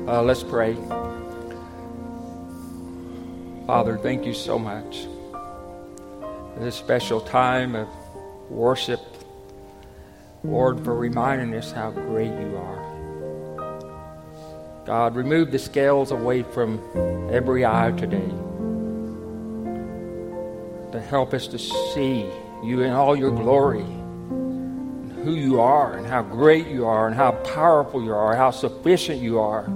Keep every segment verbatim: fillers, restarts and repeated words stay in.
Uh, let's pray. Father, thank you so much for this special time of worship. Lord, for reminding us how great you are. God, remove the scales away from every eye today to help us to see you in all your glory, and who you are, and how great you are, and how powerful you are, how sufficient you are.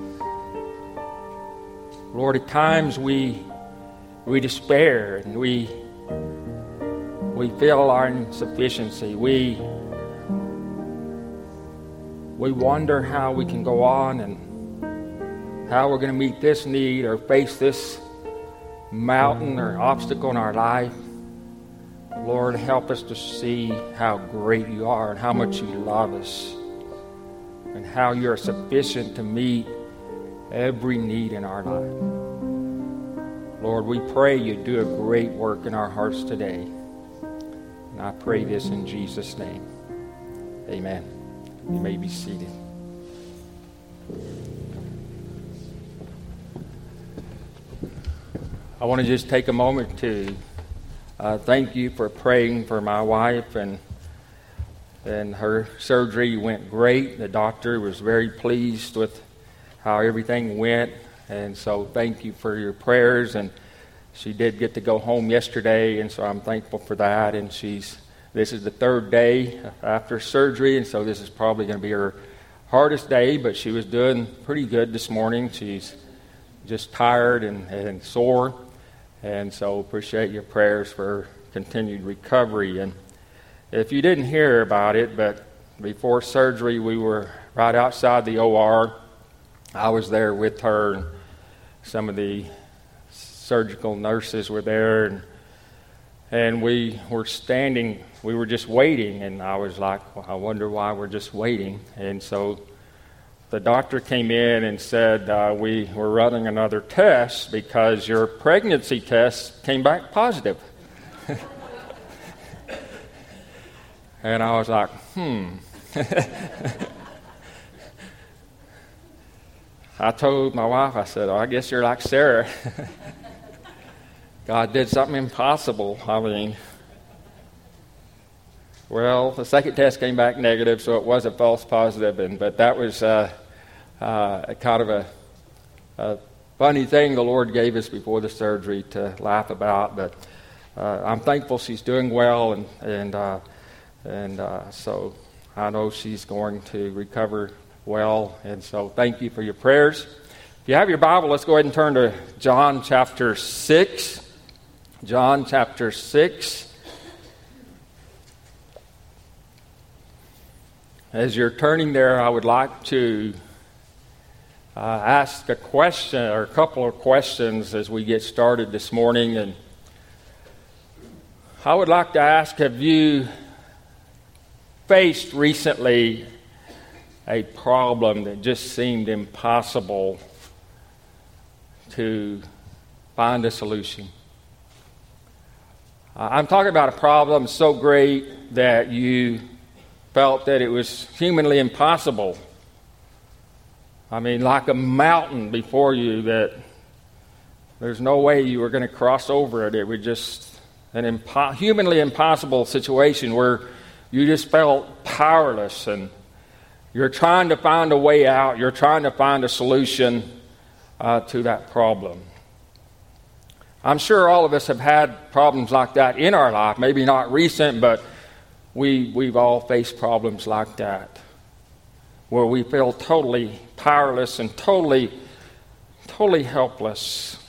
Lord, at times we we despair and we we feel our insufficiency. We we wonder how we can go on and how we're going to meet this need or face this mountain or obstacle in our life. Lord, help us to see how great you are and how much you love us and how you are sufficient to meet every need in our life. Lord, we pray you do a great work in our hearts today. And I pray this in Jesus' name. Amen. You may be seated. I want to just take a moment to uh, thank you for praying for my wife, and and her surgery went great. The doctor was very pleased with how everything went, and so thank you for your prayers. And she did get to go home yesterday, and so I'm thankful for that. And she's this is the third day after surgery, and so this is probably going to be her hardest day, but she was doing pretty good this morning. She's just tired and, and sore, and so appreciate your prayers for continued recovery. And if you didn't hear about it, but before surgery we were right outside the O R. I was there with her, and some of the surgical nurses were there, and and we were standing, we were just waiting, and I was like, well, I wonder why we're just waiting. And so the doctor came in and said, uh, we were running another test because your pregnancy test came back positive. And I was like, hmm. I told my wife, I said, oh, I guess you're like Sarah. God did something impossible. I mean, well, the second test came back negative, so it was a false positive, and but that was uh, uh, kind of a, a funny thing the Lord gave us before the surgery to laugh about. But uh, I'm thankful she's doing well, and and uh, and uh, so I know she's going to recover well, and so thank you for your prayers. If you have your Bible, let's go ahead and turn to John chapter six. John chapter six. As you're turning there, I would like to uh, ask a question or a couple of questions as we get started this morning. And I would like to ask, have you faced recently a problem that just seemed impossible to find a solution? I'm talking about a problem so great that you felt that it was humanly impossible. I mean, like a mountain before you that there's no way you were going to cross over it. It was just an impo- humanly impossible situation where you just felt powerless, and you're trying to find a way out. You're trying to find a solution uh, to that problem. I'm sure all of us have had problems like that in our life. Maybe not recent, but we, we've all faced problems like that, where we feel totally powerless and totally, totally helpless.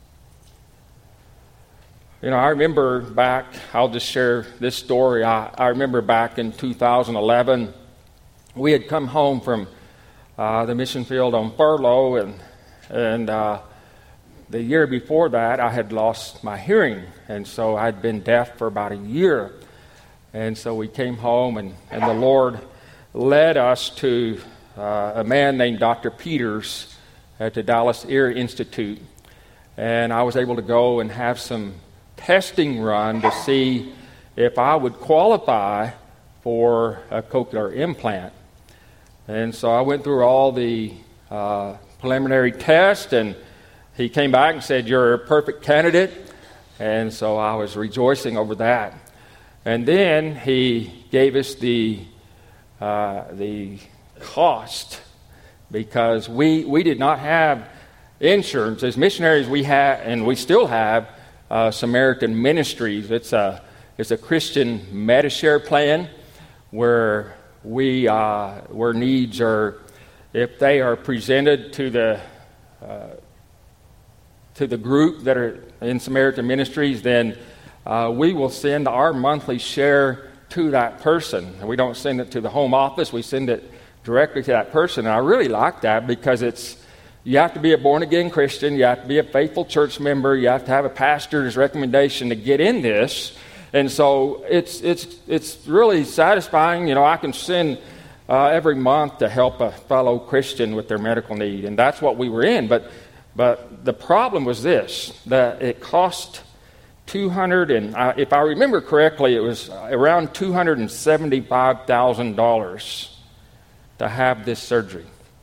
You know, I remember back, I'll just share this story. I, I remember back in two thousand eleven, we had come home from uh, the mission field on furlough, and and uh, the year before that, I had lost my hearing, and so I'd been deaf for about a year. And so we came home, and, and the Lord led us to uh, a man named Doctor Peters at the Dallas Ear Institute. And I was able to go and have some testing run to see if I would qualify for a cochlear implant. And so I went through all the uh, preliminary test, and he came back and said, "You're a perfect candidate." And so I was rejoicing over that. And then he gave us the uh, the cost, because we, we did not have insurance. As missionaries, we had, and we still have, uh, Samaritan Ministries. It's a it's a Christian Medishare plan where we uh, where needs are, if they are presented to the uh, to the group that are in Samaritan Ministries, then uh, we will send our monthly share to that person. And we don't send it to the home office, we send it directly to that person. And I really like that, because it's, you have to be a born-again Christian, you have to be a faithful church member, you have to have a pastor's recommendation to get in this. And so it's it's it's really satisfying. You know, I can send uh, every month to help a fellow Christian with their medical need, and that's what we were in. But But the problem was this, that it cost two hundred, and uh, if I remember correctly, it was around two hundred seventy-five thousand dollars to have this surgery.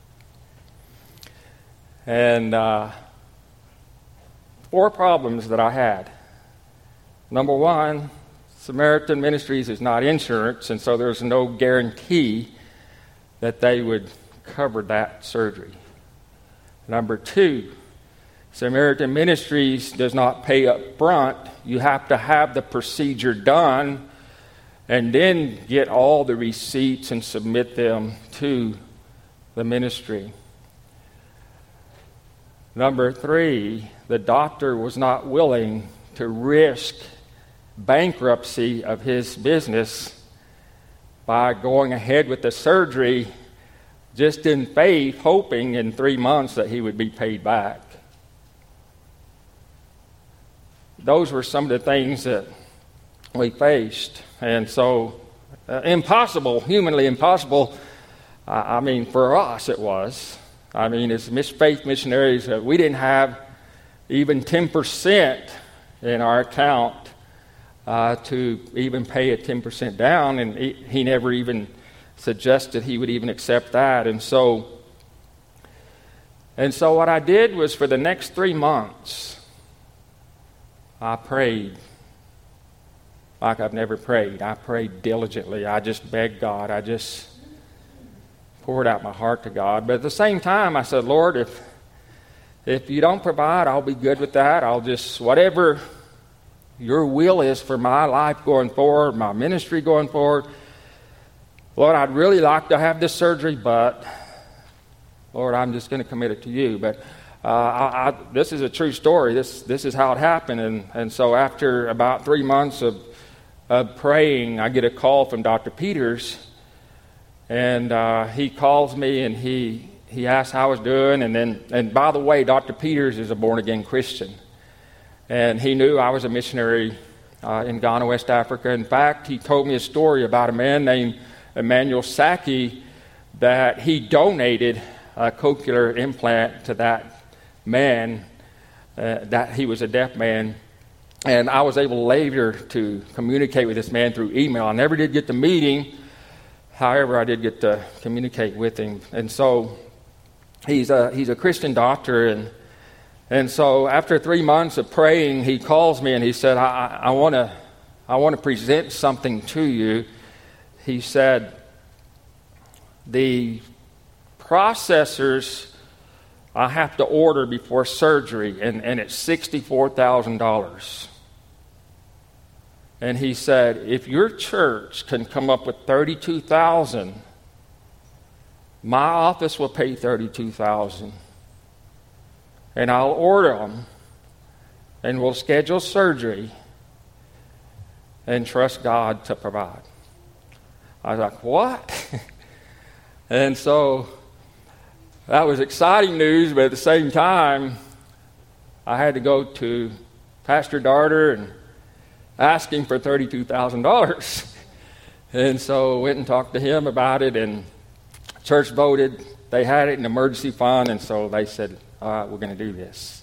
And uh, four problems that I had. Number one, Samaritan Ministries is not insurance, and so there's no guarantee that they would cover that surgery. Number two, Samaritan Ministries does not pay up front. You have to have the procedure done and then get all the receipts and submit them to the ministry. Number three, the doctor was not willing to risk bankruptcy of his business by going ahead with the surgery just in faith, hoping in three months that he would be paid back. Those were some of the things that we faced. And so, uh, impossible, humanly impossible. Uh, I mean, for us it was. I mean, as faith missionaries, uh, we didn't have even ten percent in our account uh, to even pay a ten percent down, and he, he never even suggested he would even accept that. And so, and so what I did was, for the next three months, I prayed like I've never prayed. I prayed diligently. I just begged God. I just poured out my heart to God. But at the same time, I said, Lord, if if you don't provide, I'll be good with that. I'll just, whatever your will is for my life going forward, my ministry going forward, Lord, I'd really like to have this surgery, but Lord, I'm just going to commit it to you. But uh, I, I, this is a true story. This this is how it happened. And, and so after about three months of, of praying, I get a call from Doctor Peters, and uh, he calls me and he he asks how I was doing. And then, and by the way, Doctor Peters is a born-again Christian. And he knew I was a missionary uh, in Ghana, West Africa. In fact, he told me a story about a man named Emmanuel Saki, that he donated a cochlear implant to that man, uh, that he was a deaf man. And I was able later to communicate with this man through email. I never did get the meeting. However, I did get to communicate with him. And so he's a, he's a Christian doctor. And and so after three months of praying, he calls me and he said, I, I want to I want to present something to you. He said, the processors I have to order before surgery, and, and it's sixty-four thousand dollars. And he said, if your church can come up with thirty-two thousand dollars, my office will pay thirty-two thousand dollars. And I'll order them, and we'll schedule surgery, and trust God to provide. I was like, what? And so that was exciting news, but at the same time, I had to go to Pastor Darter and ask him for thirty-two thousand dollars. And so I went and talked to him about it, and church voted. They had it in emergency fund, and so they said, all right, we're going to do this.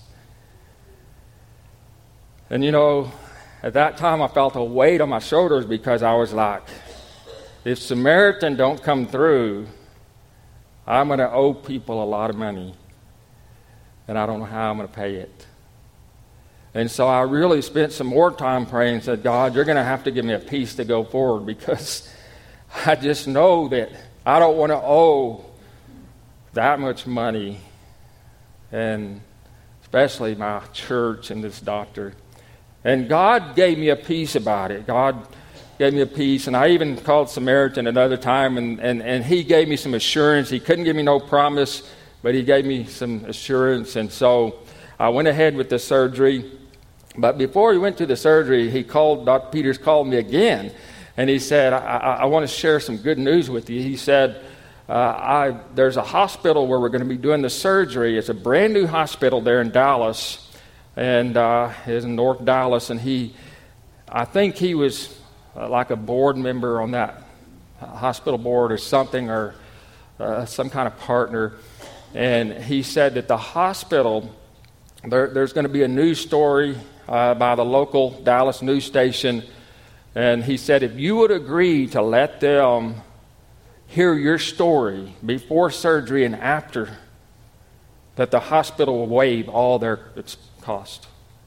And you know, at that time I felt a weight on my shoulders, because I was like, if Samaritan don't come through, I'm going to owe people a lot of money, and I don't know how I'm going to pay it. And so I really spent some more time praying and said, God, you're going to have to give me a peace to go forward, because I just know that I don't want to owe that much money, and especially my church and this doctor. And God gave me a peace about it. God gave me a peace, and I even called Samaritan another time, and, and, and he gave me some assurance. He couldn't give me no promise, but he gave me some assurance, and so I went ahead with the surgery. But before he went to the surgery, he called, Doctor Peters called me again, and he said, I, I, I want to share some good news with you. He said, uh, I, there's a hospital where we're going to be doing the surgery. It's a brand new hospital there in Dallas, and uh, it's in North Dallas, and he, I think he was uh, like a board member on that hospital board or something, or uh, some kind of partner, and he said that the hospital, there, there's going to be a news story Uh, by the local Dallas news station, and he said if you would agree to let them hear your story before surgery and after, that the hospital will waive all their its cost.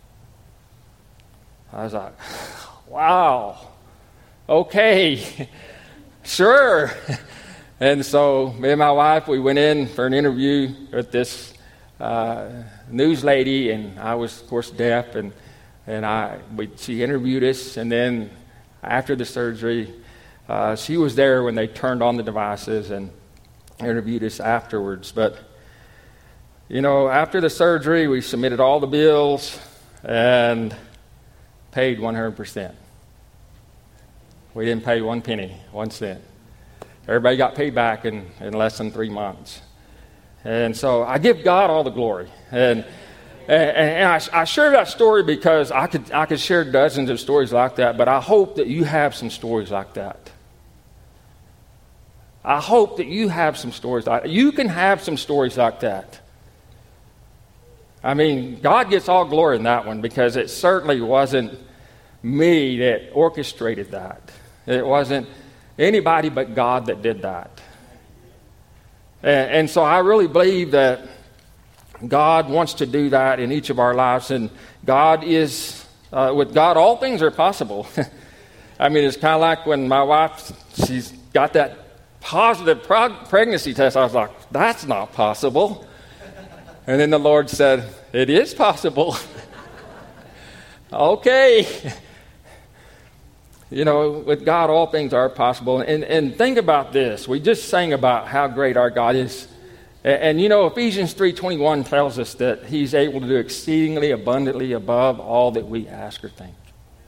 I was like, wow, okay, sure. And so me and my wife, we went in for an interview with this uh, news lady, and I was, of course, deaf, and And I, we, she interviewed us, and then after the surgery, uh, she was there when they turned on the devices and interviewed us afterwards. But, you know, after the surgery, we submitted all the bills and paid one hundred percent. We didn't pay one penny, one cent. Everybody got paid back in, in less than three months. And so I give God all the glory. And And, and I, I share that story because I could I could share dozens of stories like that, but I hope that you have some stories like that. I hope that you have some stories like that. You can have some stories like that. I mean, God gets all glory in that one, because it certainly wasn't me that orchestrated that. It wasn't anybody but God that did that. And, and so I really believe that God wants to do that in each of our lives, and God is, uh, with God, all things are possible. I mean, it's kind of like when my wife, she's got that positive prog- pregnancy test. I was like, that's not possible. And then the Lord said, it is possible. Okay. You know, with God, all things are possible. And, and think about this. We just sang about how great our God is. And, you know, Ephesians three twenty-one tells us that he's able to do exceedingly abundantly above all that we ask or think.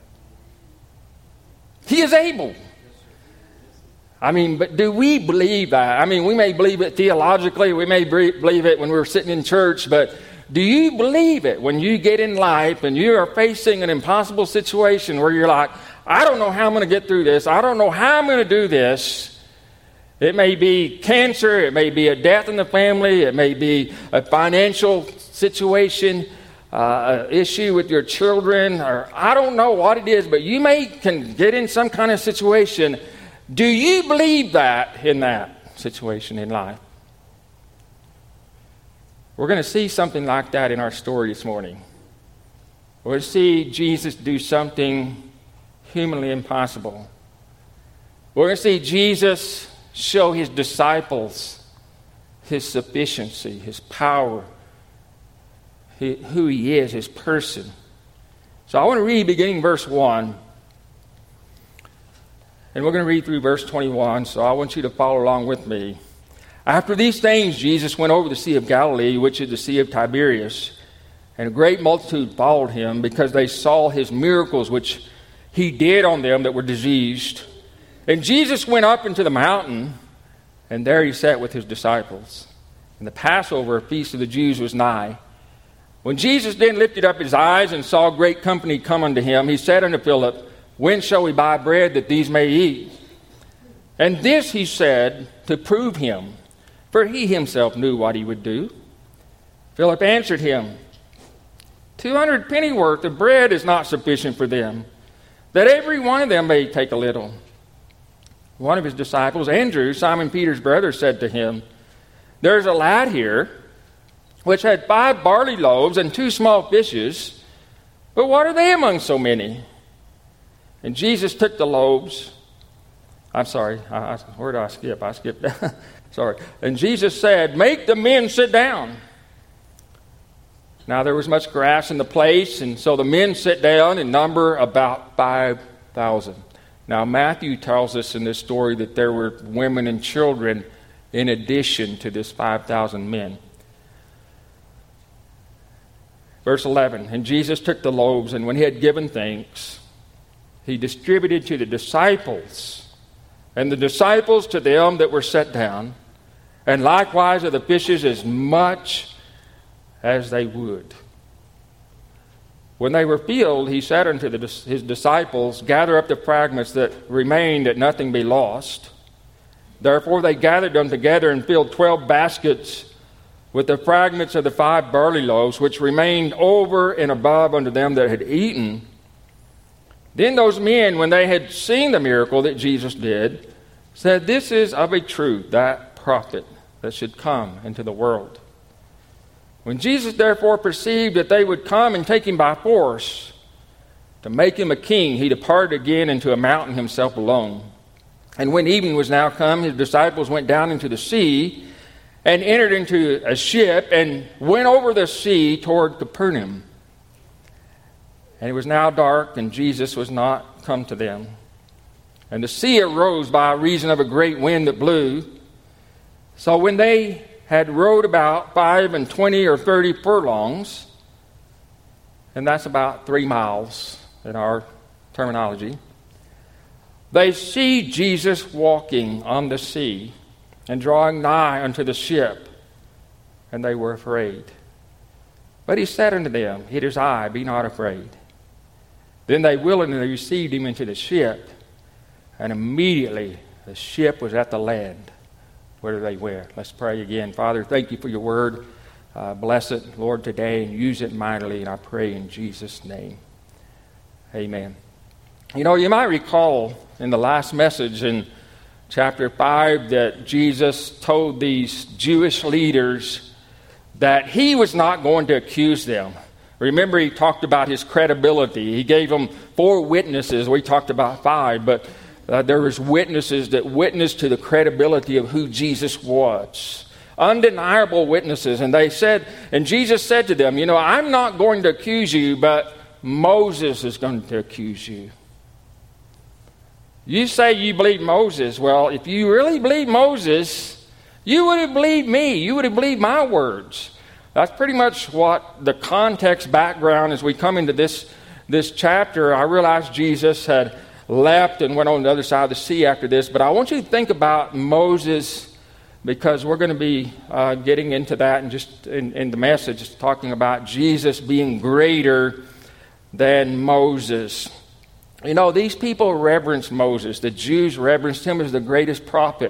He is able. I mean, but do we believe that? I mean, we may believe it theologically. We may believe it when we're sitting in church. But do you believe it when you get in life and you are facing an impossible situation where you're like, I don't know how I'm going to get through this. I don't know how I'm going to do this. It may be cancer, it may be a death in the family, it may be a financial situation, uh, an issue with your children, or I don't know what it is, but you may can get in some kind of situation. Do you believe that in that situation in life? We're going to see something like that in our story this morning. We're going to see Jesus do something humanly impossible. We're going to see Jesus show his disciples his sufficiency, his power, his, who he is, his person. So I want to read beginning verse one. And we're going to read through verse twenty-one, so I want you to follow along with me. After these things, Jesus went over the Sea of Galilee, which is the Sea of Tiberias, and a great multitude followed him, because they saw his miracles, which he did on them that were diseased. And Jesus went up into the mountain, and there he sat with his disciples. And the Passover, a feast of the Jews, was nigh. When Jesus then lifted up his eyes and saw great company come unto him, he said unto Philip, When shall we buy bread that these may eat? And this he said to prove him, for he himself knew what he would do. Philip answered him, Two hundred pennyworth of bread is not sufficient for them, that every one of them may take a little. One of his disciples, Andrew, Simon Peter's brother, said to him, There's a lad here which had five barley loaves and two small fishes, but what are they among so many? And Jesus took the loaves. I'm sorry, I, I, where did I skip? I skipped. Sorry. And Jesus said, "Make the men sit down." Now there was much grass in the place, and so the men sit down in number about five thousand. Now Matthew tells us in this story that there were women and children in addition to this five thousand men. Verse eleven, and Jesus took the loaves, and when he had given thanks, he distributed to the disciples, and the disciples to them that were set down, and likewise of the fishes as much as they would. When they were filled, he said unto the, his disciples, "Gather up the fragments that remain, that nothing be lost." Therefore they gathered them together and filled twelve baskets with the fragments of the five barley loaves, which remained over and above unto them that had eaten. Then those men, when they had seen the miracle that Jesus did, said, "This is of a truth that prophet that should come into the world." When Jesus therefore perceived that they would come and take him by force to make him a king, he departed again into a mountain himself alone. And when evening was now come, his disciples went down into the sea and entered into a ship and went over the sea toward Capernaum. And it was now dark, and Jesus was not come to them. And the sea arose by reason of a great wind that blew. So when they had rowed about five and twenty or thirty furlongs, and that's about three miles in our terminology, they see Jesus walking on the sea and drawing nigh unto the ship, and they were afraid. But he said unto them, "It is I, be not afraid." Then they willingly received him into the ship, and immediately the ship was at the land where they were. Let's pray again. Father, thank you for your word. Uh, bless it, Lord, today, and use it mightily, and I pray in Jesus' name. Amen. You know, you might recall in the last message in chapter five that Jesus told these Jewish leaders that he was not going to accuse them. Remember, he talked about his credibility. He gave them four witnesses. We talked about five, but uh, there was witnesses that witnessed to the credibility of who Jesus was. Undeniable witnesses. And they said, and Jesus said to them, you know, I'm not going to accuse you, but Moses is going to accuse you. You say you believe Moses. Well, if you really believe Moses, you would have believed me. You would have believed my words. That's pretty much what the context background as we come into this, this chapter. I realized Jesus had left and went on the other side of the sea after this, but I want you to think about Moses, because we're going to be uh, getting into that and just in, in the message, talking about Jesus being greater than Moses. You know, these people reverenced Moses. The Jews reverenced him as the greatest prophet.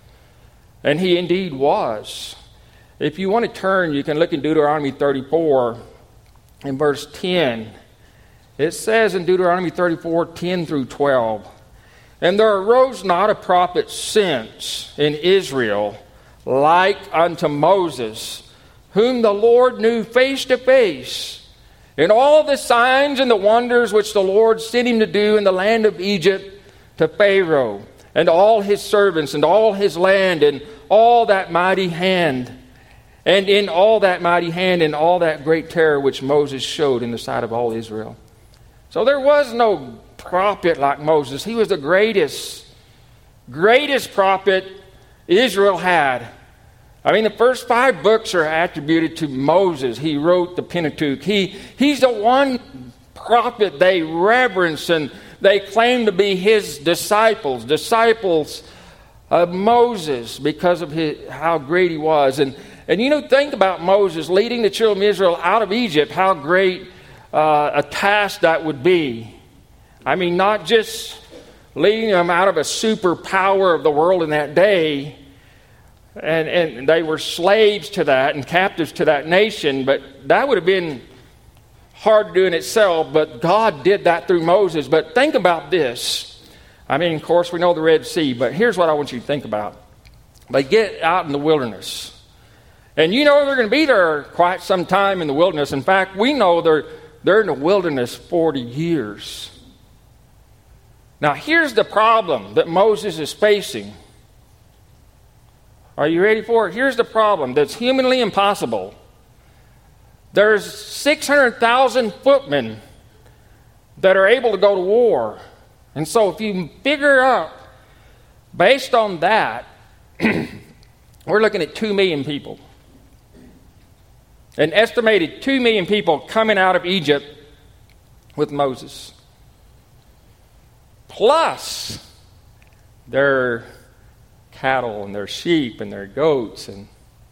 And he indeed was. If you want to turn, you can look in Deuteronomy thirty-four in verse ten. It says in Deuteronomy thirty-four, ten through twelve, "And there arose not a prophet since in Israel like unto Moses, whom the Lord knew face to face, in all the signs and the wonders which the Lord sent him to do in the land of Egypt to Pharaoh, and all his servants, and all his land, and all that mighty hand, and in all that mighty hand, and all that great terror which Moses showed in the sight of all Israel." So there was no prophet like Moses. He was the greatest, greatest prophet Israel had. I mean, the first five books are attributed to Moses. He wrote the Pentateuch. He, he's the one prophet they reverence, and they claim to be his disciples, disciples of Moses, because of his, how great he was. And, and you know, think about Moses leading the children of Israel out of Egypt, how great uh, a task that would be. I mean, not just leading them out of a superpower of the world in that day, And, and they were slaves to that and captives to that nation, but that would have been hard to do in itself, but God did that through Moses. But think about this. I mean, of course, we know the Red Sea, but here's what I want you to think about. They get out in the wilderness. And you know they're going to be there quite some time in the wilderness. In fact, we know they're, they're in the wilderness forty years. Now, here's the problem that Moses is facing. Are you ready for it? Here's the problem that's humanly impossible. There's six hundred thousand footmen that are able to go to war. And so if you figure out, based on that, we're looking at two million people. An estimated two million people coming out of Egypt with Moses. Plus their cattle and their sheep and their goats. And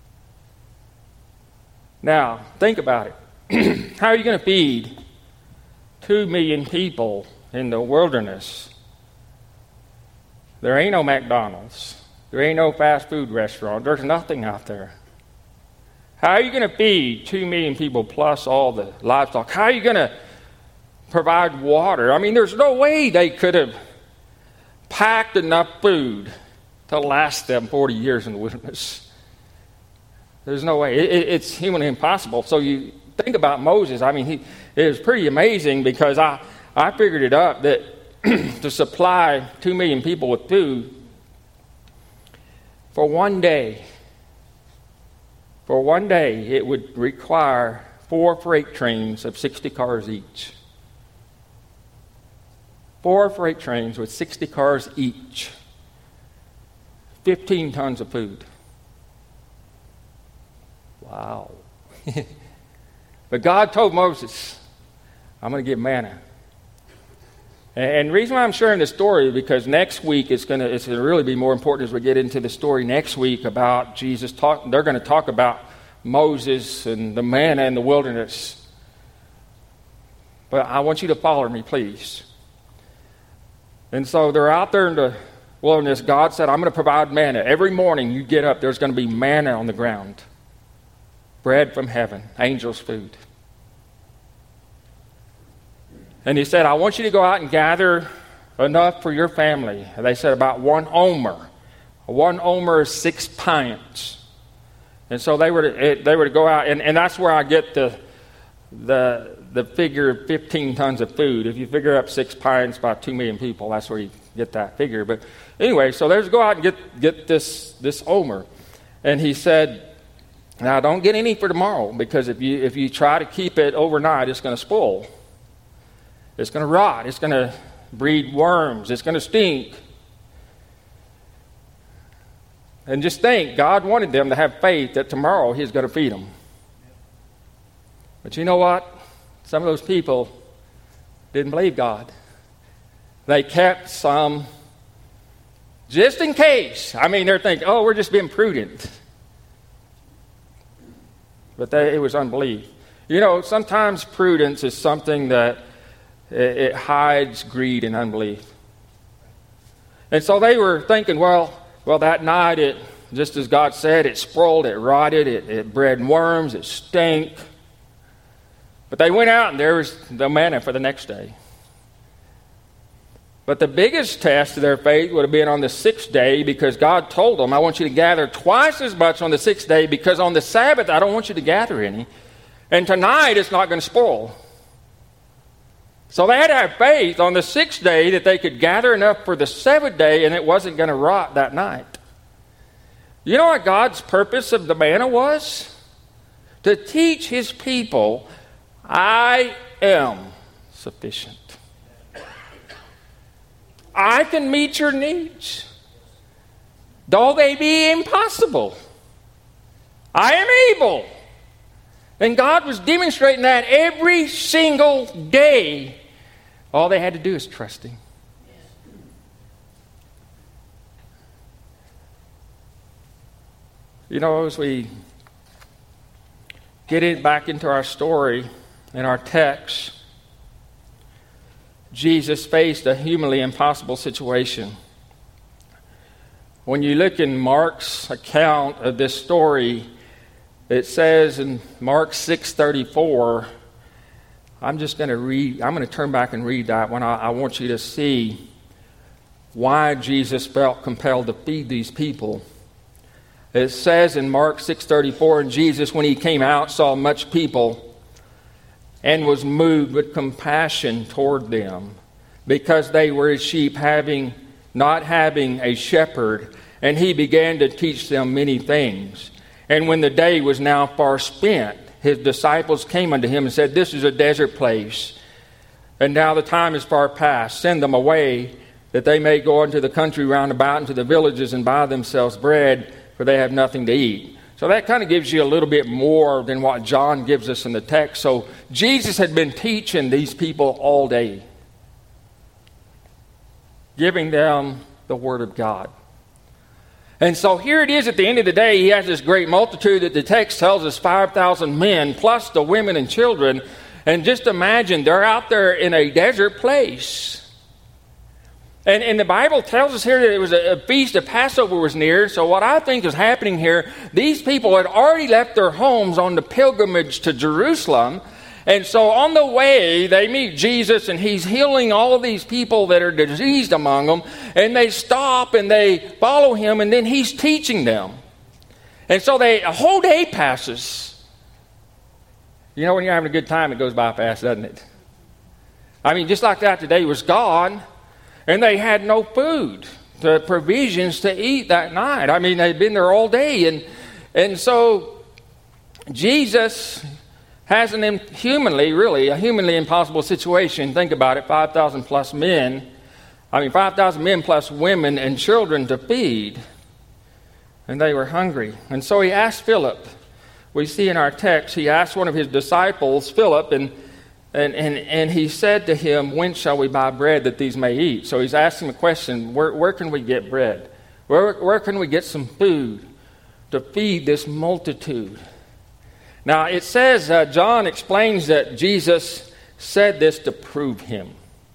now, think about it. How are you going to feed two million people in the wilderness? There ain't no McDonald's. There ain't no fast food restaurant. There's nothing out there. How are you going to feed two million people plus all the livestock? How are you going to provide water? I mean, there's no way they could have packed enough food to last them forty years in the wilderness. There's no way. It, it, it's humanly impossible. So you think about Moses. I mean, he, it was pretty amazing because I, I figured it up that to supply two million people with food for one day, for one day, it would require four freight trains of sixty cars each. Four freight trains with sixty cars each. fifteen tons of food. Wow. But God told Moses, I'm going to give manna. And the reason why I'm sharing this story is because next week it's going to it's going to really be more important as we get into the story next week about Jesus. Talk, they're going to talk about Moses and the manna in the wilderness. But I want you to follow me, please. And so they're out there in the wilderness. God said, I'm going to provide manna. Every morning you get up, there's going to be manna on the ground. Bread from heaven, angels' food. And he said, I want you to go out and gather enough for your family. And they said about one omer. One omer is six pints. And so they were to, they were to go out, and, and that's where I get the, the, the figure of fifteen tons of food. If you figure up six pints by two million people, that's where you get that figure. But anyway, so they go out and get, get this, this omer. And he said, now don't get any for tomorrow, because if you if you try to keep it overnight, it's going to spoil. It's going to rot. It's going to breed worms. It's going to stink. And just think, God wanted them to have faith that tomorrow He's going to feed them. But you know what? Some of those people didn't believe God. They kept some just in case. I mean, they're thinking, oh, we're just being prudent. But they, it was unbelief. You know, sometimes prudence is something that it, it hides greed and unbelief. And so they were thinking, well, well, that night, it just as God said, it spoiled, it rotted, it, it bred worms, it stank. But they went out and there was the manna for the next day. But the biggest test of their faith would have been on the sixth day, because God told them, I want you to gather twice as much on the sixth day, because on the Sabbath I don't want you to gather any. And tonight it's not going to spoil. So they had to have faith on the sixth day that they could gather enough for the seventh day and it wasn't going to rot that night. You know what God's purpose of the manna was? To teach His people, I am sufficient. I can meet your needs, though they be impossible. I am able. And God was demonstrating that every single day. All they had to do is trust Him. You know, as we get it back into our story and our text, Jesus faced a humanly impossible situation. When you look in Mark's account of this story, it says in Mark six thirty-four, I'm just going to read, I'm going to turn back and read that one. I, I want you to see why Jesus felt compelled to feed these people. It says in Mark six thirty-four, and Jesus, when he came out, saw much people and was moved with compassion toward them, because they were as sheep having not having a shepherd, and he began to teach them many things. And when the day was now far spent, his disciples came unto him and said, This is a desert place, and now the time is far past. Send them away, that they may go into the country round about, into the villages, and buy themselves bread, for they have nothing to eat. So that kind of gives you a little bit more than what John gives us in the text. So Jesus had been teaching these people all day, giving them the Word of God. And so here it is at the end of the day, he has this great multitude that the text tells us five thousand men, plus the women and children. And just imagine, they're out there in a desert place. And, and the Bible tells us here that it was a, a feast of Passover was near. So what I think is happening here, these people had already left their homes on the pilgrimage to Jerusalem. And so on the way, they meet Jesus, and he's healing all of these people that are diseased among them. And they stop and they follow him, and then he's teaching them. And so they a whole day passes. You know, when you're having a good time, it goes by fast, doesn't it? I mean, just like that, the day was gone. And they had no food, the provisions to eat that night. I mean, they'd been there all day. And and so Jesus has an humanly, really, a humanly impossible situation. Think about it, five thousand plus men. I mean, five thousand men plus women and children to feed. And they were hungry. And so he asked Philip. We see in our text, he asked one of his disciples, Philip, and And, and and he said to him, when shall we buy bread that these may eat? So he's asking the question, where, where can we get bread? Where, where can we get some food to feed this multitude? Now it says, uh, John explains that Jesus said this to prove him.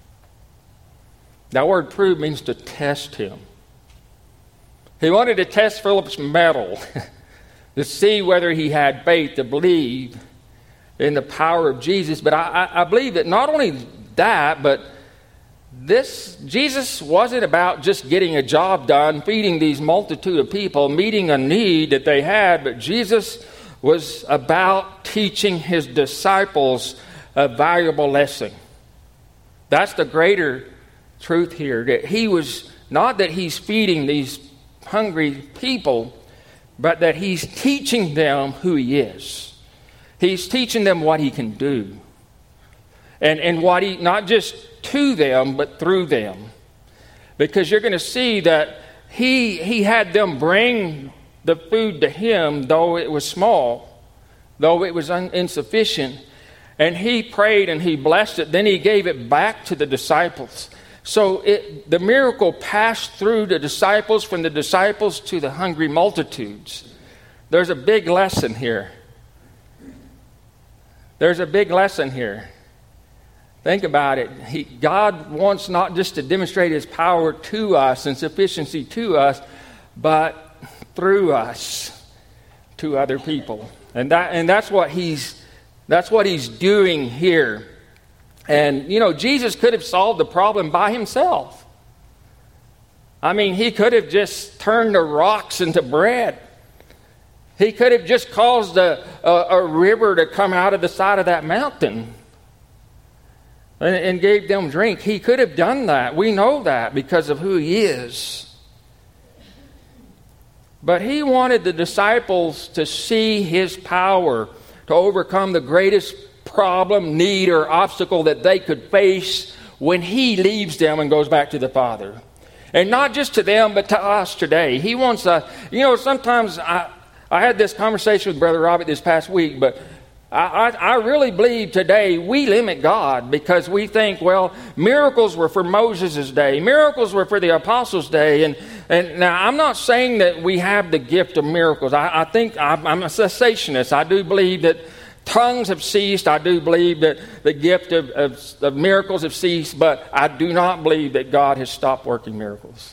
That word prove means to test him. He wanted to test Philip's mettle to see whether he had faith to believe in the power of Jesus. But I, I believe that not only that, but this Jesus wasn't about just getting a job done, feeding these multitude of people, meeting a need that they had, but Jesus was about teaching his disciples a valuable lesson. That's the greater truth here, that he was, not that he's feeding these hungry people, but that he's teaching them who he is. He's teaching them what he can do. And, and what he, not just to them, but through them. Because you're going to see that he, he had them bring the food to him, though it was small, though it was un, insufficient. And he prayed and he blessed it. Then he gave it back to the disciples. So it, the miracle passed through the disciples, from the disciples to the hungry multitudes. There's a big lesson here. There's a big lesson here. Think about it. He, God wants not just to demonstrate his power to us and sufficiency to us, but through us to other people. And that and that's what he's that's what he's doing here. And you know, Jesus could have solved the problem by himself. I mean, he could have just turned the rocks into bread. He could have just caused a, a, a river to come out of the side of that mountain and, and gave them drink. He could have done that. We know that because of who he is. But he wanted the disciples to see his power to overcome the greatest problem, need, or obstacle that they could face when he leaves them and goes back to the Father. And not just to them, but to us today. He wants us, you know, sometimes I... I had this conversation with Brother Robert this past week, but I, I, I really believe today we limit God because we think, well, miracles were for Moses' day. Miracles were for the apostles' day. And, and now I'm not saying that we have the gift of miracles. I, I think I'm, I'm a cessationist. I do believe that tongues have ceased. I do believe that the gift of, of, of miracles have ceased, but I do not believe that God has stopped working miracles.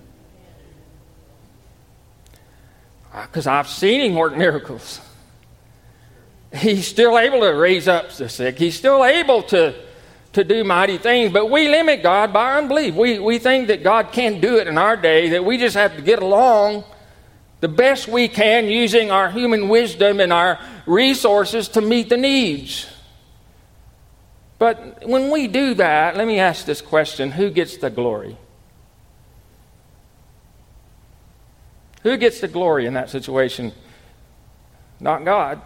Because I've seen him work miracles. He's still able to raise up the sick. He's still able to, to do mighty things. But we limit God by our unbelief. We, we think that God can't do it in our day, that we just have to get along the best we can using our human wisdom and our resources to meet the needs. But when we do that, let me ask this question: who gets the glory? Who gets the glory in that situation? Not God.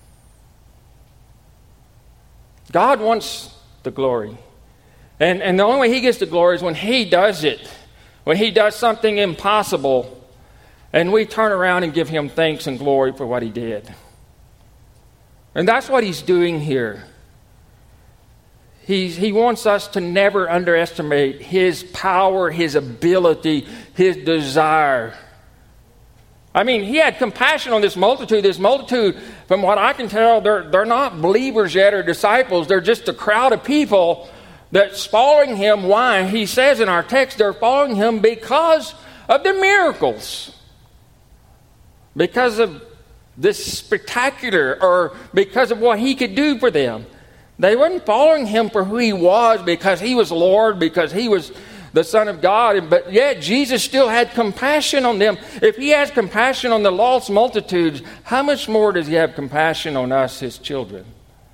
God wants the glory. And, and the only way He gets the glory is when He does it. When He does something impossible, and we turn around and give Him thanks and glory for what He did. And that's what He's doing here. He's, he wants us to never underestimate His power, His ability, His desire. I mean, He had compassion on this multitude. This multitude, from what I can tell, they're, they're not believers yet or disciples. They're just a crowd of people that's following Him. Why? He says in our text, they're following Him because of the miracles. Because of this spectacular, or because of what He could do for them. They weren't following Him for who He was, because He was Lord, because He was the Son of God. But yet Jesus still had compassion on them. If He has compassion on the lost multitudes, how much more does He have compassion on us, His children?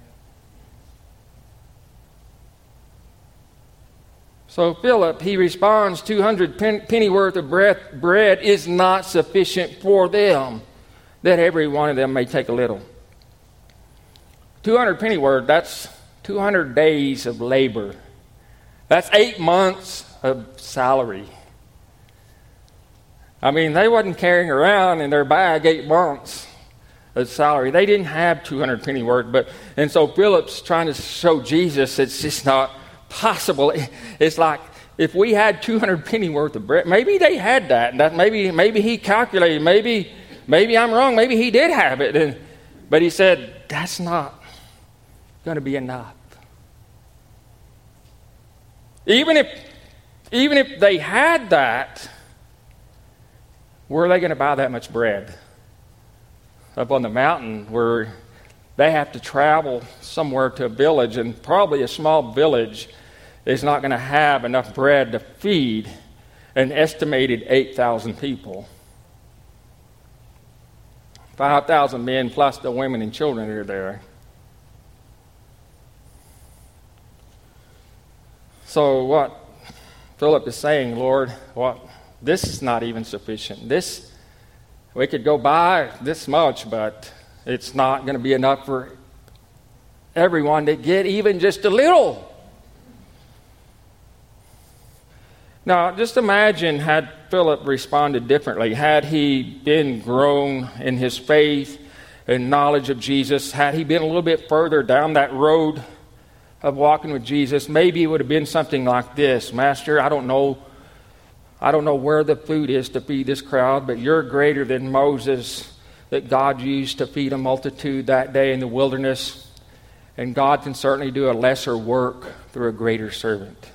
So Philip, he responds, two hundred penny worth of bread, bread is not sufficient for them, that every one of them may take a little. two hundred penny worth, that's two hundred days of labor. That's eight months of salary. I mean, they wasn't carrying around in their bag eight months of salary. They didn't have two hundred penny worth. But, and so Philip's trying to show Jesus it's just not possible. It's like if we had two hundred penny worth of bread, maybe they had that. that maybe maybe he calculated. Maybe maybe I'm wrong. Maybe he did have it. And, but he said, that's not going to be enough. Even if even if they had that, where are they going to buy that much bread? Up on the mountain where they have to travel somewhere to a village, and probably a small village is not going to have enough bread to feed an estimated eight thousand people. five thousand men plus the women and children that are there. So what Philip is saying, Lord, what this is not even sufficient. This, we could go buy this much, but it's not going to be enough for everyone to get even just a little. Now, just imagine had Philip responded differently. Had he been grown in his faith and knowledge of Jesus, had he been a little bit further down that road of walking with Jesus, maybe it would have been something like this. Master, I don't know, I don't know where the food is to feed this crowd, but you're greater than Moses that God used to feed a multitude that day in the wilderness. And God can certainly do a lesser work through a greater servant.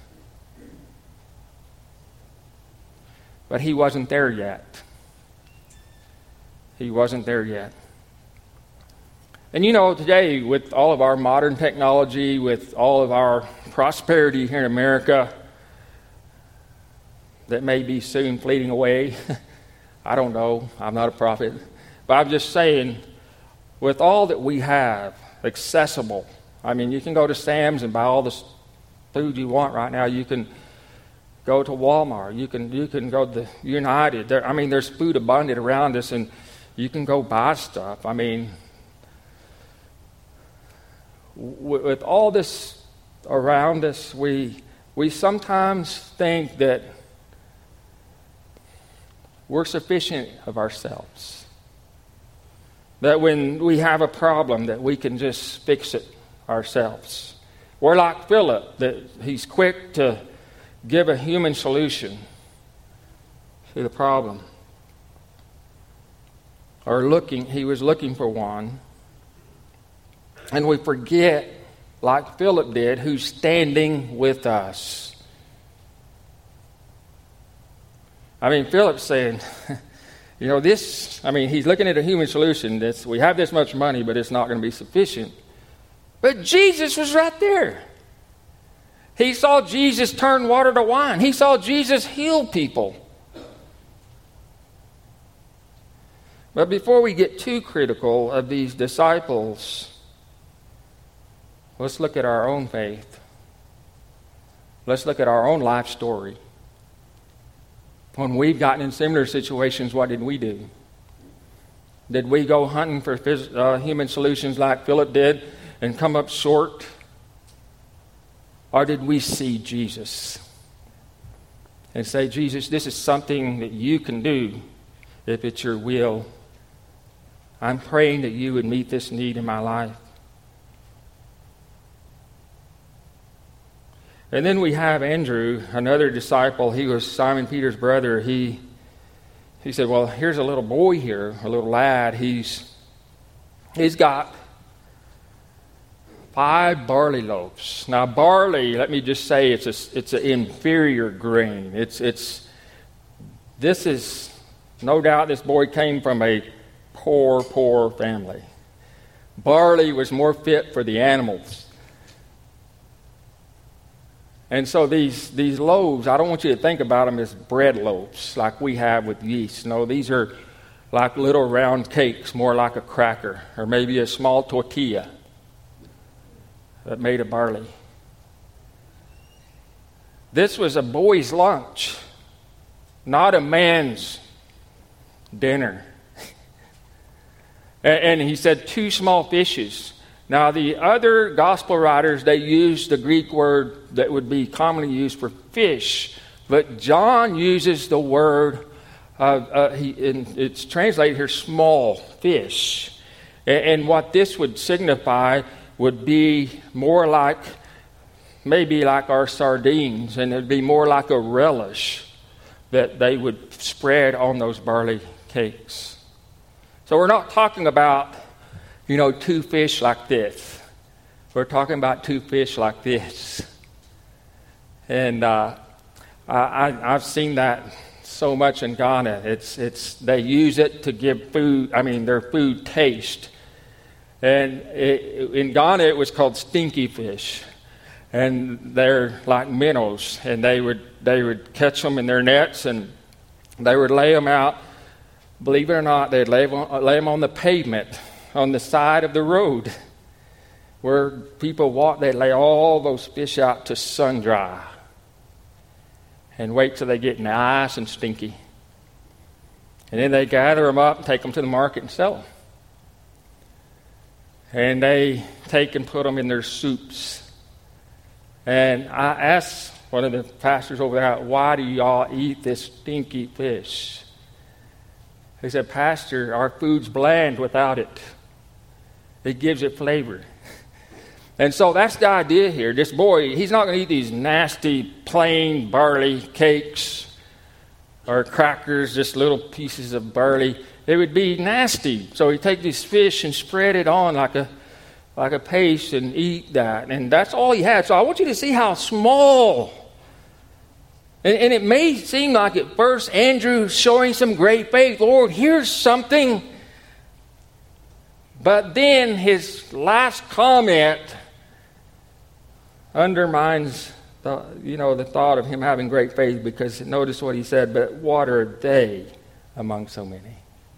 But he wasn't there yet. He wasn't there yet. And you know, today, with all of our modern technology, with all of our prosperity here in America, that may be soon fleeting away. I don't know. I'm not a prophet. But I'm just saying, with all that we have accessible, I mean, you can go to Sam's and buy all the food you want right now. You can go to Walmart. You can you can go to the United. There, I mean, there's food abundant around us, and you can go buy stuff. I mean, w- with all this around us, we we sometimes think that we're sufficient of ourselves. That when we have a problem, that we can just fix it ourselves. We're like Philip, that he's quick to give a human solution to the problem. Or looking, he was looking for one. And we forget, like Philip did, who's standing with us. I mean, Philip's saying, you know, this, I mean, he's looking at a human solution. That's, we have this much money, but it's not going to be sufficient. But Jesus was right there. He saw Jesus turn water to wine. He saw Jesus heal people. But before we get too critical of these disciples, let's look at our own faith. Let's look at our own life story. When we've gotten in similar situations, what did we do? Did we go hunting for phys- uh, human solutions like Philip did and come up short? Or did we see Jesus and say, Jesus, this is something that you can do if it's your will. I'm praying that you would meet this need in my life. And then we have Andrew, another disciple. He was Simon Peter's brother. He he said, well, here's a little boy here, a little lad. He's he's got five barley loaves. Now, barley, let me just say, it's a, it's an inferior grain. It's it's this is no doubt this boy came from a poor, poor family. Barley was more fit for the animals. And so these, these loaves, I don't want you to think about them as bread loaves like we have with yeast. No, these are like little round cakes, more like a cracker, or maybe a small tortilla that made of barley. This was a boy's lunch, not a man's dinner. And he said two small fishes. Now, the other gospel writers, they used the Greek word that would be commonly used for fish. But John uses the word, uh, uh, he, and it's translated here, small fish. And, and what this would signify would be more like, maybe like our sardines, and it would be more like a relish that they would spread on those barley cakes. So we're not talking about, you know, two fish like this. We're talking about two fish like this. And uh, I, I've seen that so much in Ghana. It's it's they use it to give food, I mean, their food taste. And it, in Ghana, it was called stinky fish. And they're like minnows. And they would they would catch them in their nets, and they would lay them out. Believe it or not, they'd lay them on, lay them on the pavement on the side of the road where people walk. They'd lay all those fish out to sun dry and wait till they get nice and stinky. And then they gather them up and take them to the market and sell them. And they take and put them in their soups. And I asked one of the pastors over there, why do y'all eat this stinky fish? He said, Pastor, our food's bland without it. It gives it flavor. And so that's the idea here. This boy, he's not going to eat these nasty, plain barley cakes or crackers, just little pieces of barley. It would be nasty. So he'd take this fish and spread it on like a like a paste and eat that. And that's all he had. So I want you to see how small. And, and it may seem like at first Andrew showing some great faith. Lord, here's something. But then his last comment undermines the, you know, the thought of him having great faith, because notice what he said, but what are they among so many?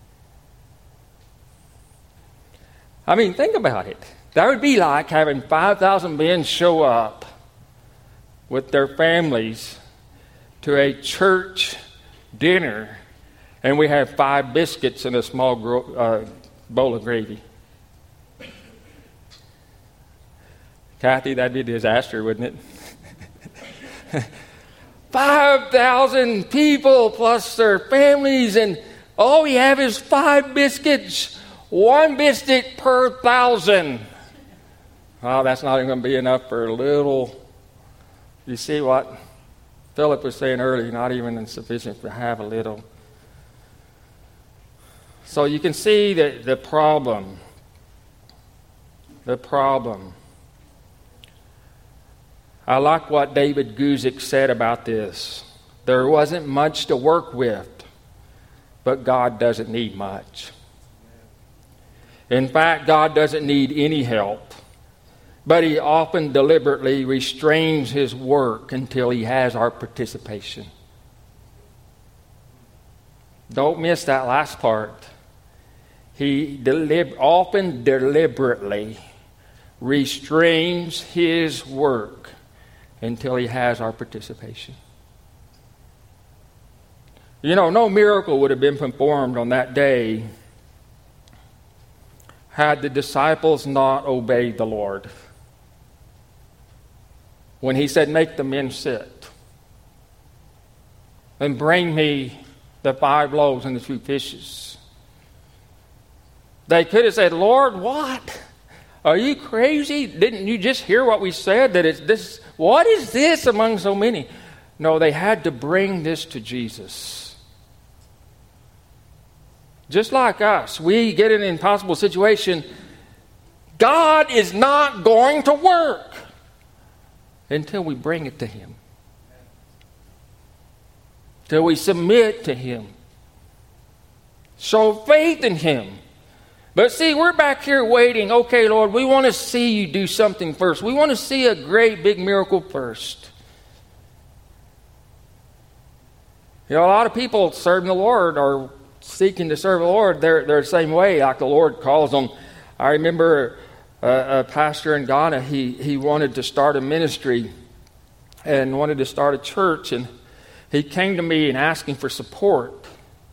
I mean, think about it. That would be like having five thousand men show up with their families to a church dinner, and we have five biscuits and a small gro- uh, bowl of gravy. Kathy, that'd be a disaster, wouldn't it? five thousand people plus their families, and all we have is five biscuits. One biscuit per thousand. Oh, that's not even going to be enough for a little. You see what Philip was saying earlier, not even insufficient to have a little. So you can see the, the problem. The problem. I like what David Guzik said about this. There wasn't much to work with, but God doesn't need much. In fact, God doesn't need any help. But he often deliberately restrains his work until he has our participation. Don't miss that last part. He delib- often deliberately restrains his work until he has our participation. You know, no miracle would have been performed on that day had the disciples not obeyed the Lord. When he said, make the men sit and bring me the five loaves and the two fishes. They could have said, Lord, what? Are you crazy? Didn't you just hear what we said? That it's this, what is this among so many? No, they had to bring this to Jesus. Just like us, we get in an impossible situation. God is not going to work until we bring it to Him. Till we submit to Him. Show faith in Him. But see, we're back here waiting. Okay, Lord, we want to see you do something first. We want to see a great big miracle first. You know, a lot of people serving the Lord are seeking to serve the Lord. They're, they're the same way, like the Lord calls them. I remember a, a pastor in Ghana, he, he wanted to start a ministry and wanted to start a church, and he came to me and asking for support.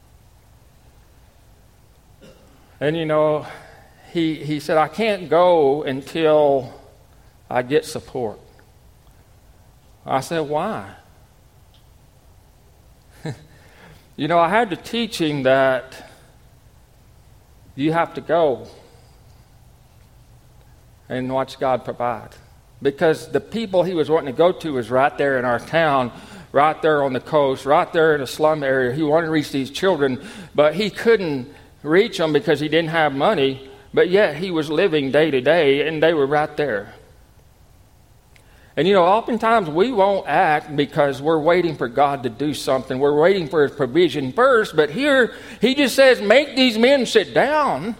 And, you know, he, he said, I can't go until I get support. I said, why? You know, I had to teach him that you have to go and watch God provide. Because the people he was wanting to go to was right there in our town, right there on the coast, right there in a slum area. He wanted to reach these children, but he couldn't reach them because he didn't have money. But yet he was living day to day, and they were right there. And you know, oftentimes we won't act because we're waiting for God to do something. We're waiting for His provision first. But here, He just says, make these men sit down.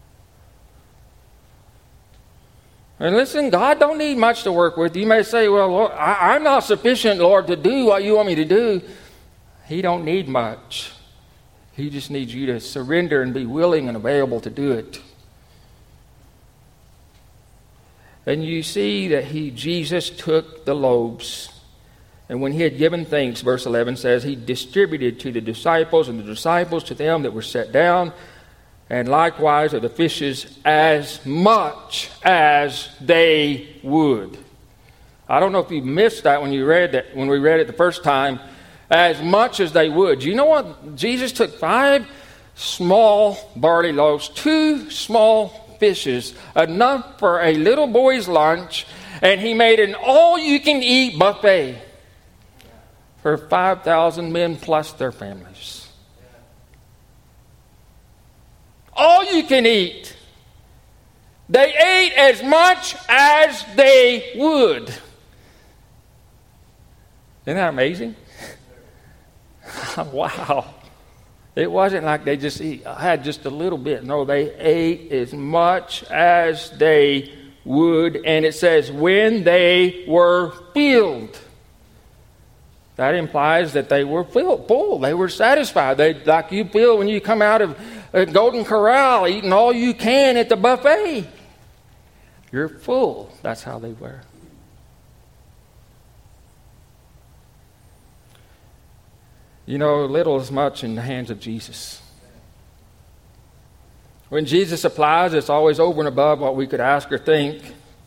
And listen, God don't need much to work with. You may say, well, Lord, I, I'm not sufficient, Lord, to do what you want me to do. He don't need much. He just needs you to surrender and be willing and available to do it. And you see that he, Jesus took the loaves, and when he had given thanks, verse eleven says, he distributed to the disciples, and the disciples to them that were set down, and likewise of the fishes as much as they would. I don't know if you missed that when you read that, when we read it the first time, as much as they would. Do you know what? Jesus took five small barley loaves, two small fishes, enough for a little boy's lunch, and he made an all-you-can-eat buffet for five thousand men plus their families. All you can eat. They ate as much as they would. Isn't that amazing? Wow. It wasn't like they just eat, had just a little bit. No, they ate as much as they would. And it says, when they were filled. That implies that they were filled, full. They were satisfied. They, like you feel when you come out of a Golden Corral eating all you can at the buffet. You're full. That's how they were. You know, little is much in the hands of Jesus. When Jesus supplies, it's always over and above what we could ask or think.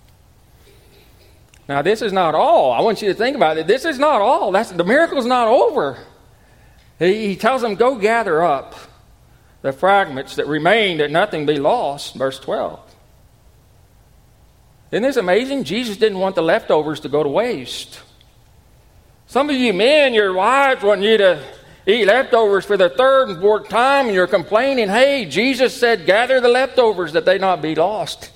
Now, this is not all. I want you to think about it. This is not all. That's, the miracle's not over. He, he tells them, go gather up the fragments that remain, that nothing be lost. Verse twelve. Isn't this amazing? Jesus didn't want the leftovers to go to waste. Some of you men, your wives want you to eat leftovers for the third and fourth time, and you're complaining, hey, Jesus said, gather the leftovers that they not be lost.